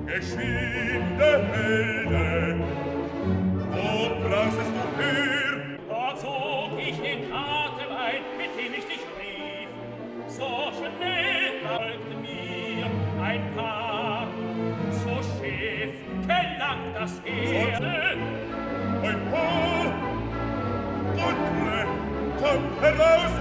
geschwinde Helden, wo brausest du her? Da zog ich den Atem ein, mit dem ich dich rief. So schnell folgte mir ein Paar. So schief gelangt das Heer. Ein Paar! Gottre, komm heraus